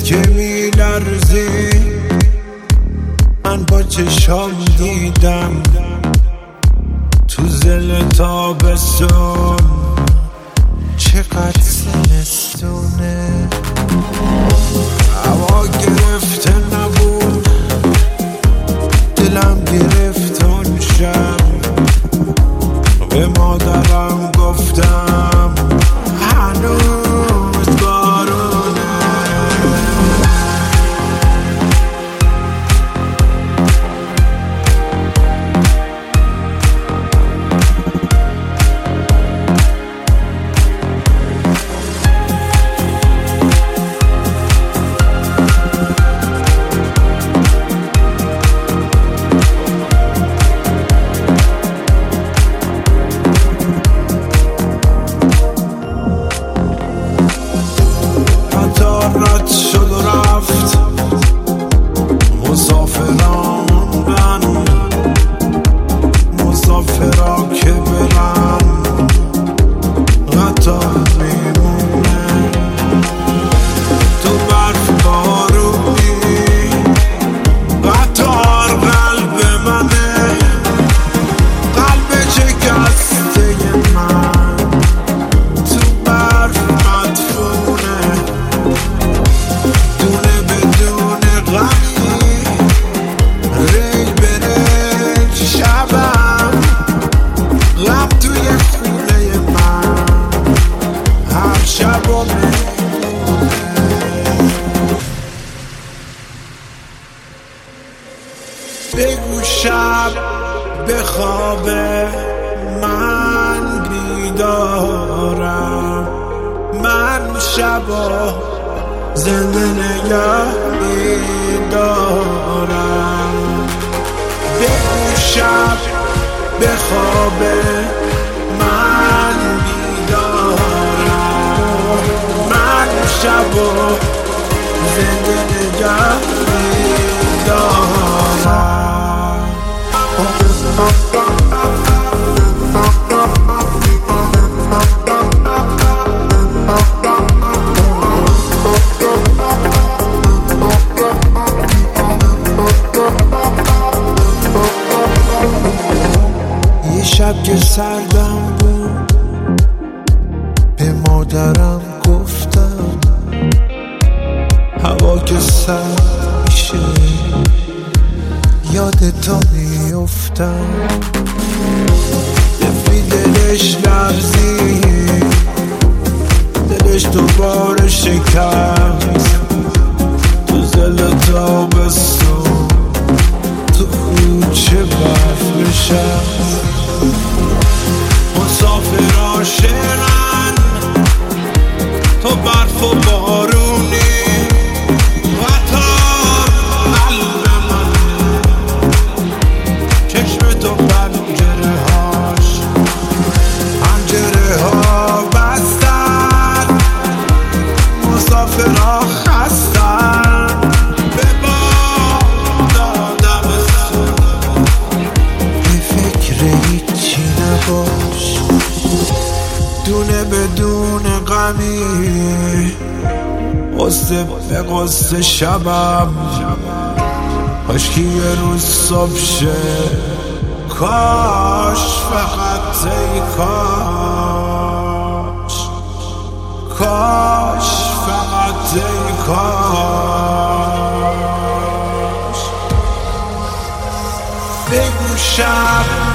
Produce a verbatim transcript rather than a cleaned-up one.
که میلرزی من با چشام دیدم تو زل تابستون چقدر زمستونه. هوا گرفته نبود دلم گرفت اون شب به مادرم گفتم هنوز بارونه. رد شد و رفت مسافران من مسافرا که برن قطار میمونه تو برف بارونی قطار قلب منه قلب شکسته من تو برف مدفونه دونه بدون غمی ریل به ریل شبم غم توی خونه من هر شب و بگو شب بخوابه من بیدارم من شبا زنده نگه میدارم. بگو شب بخوابه من بیدارم من شبا زنده نگه میدارم. شب که سردم بود به مادرم گفتم هوا که سرد میشه یاد تو میفتم. دفی دلش لرزید دلش دوباره شکست تو زل تابستون تو کوچه برف نشست. مسافرها شعرن تو برف و بارونی قطار قلب من چشم تو پنجره هاش پنجره ها بستن مسافرها خستن به باد آدمستون به فکر هیچی نباش دونه بدون غمی قصه به قصه شبم کاشکی یه روز صبح شه کاش فقط ای کاش کاش فقط ای کاش. بگو شب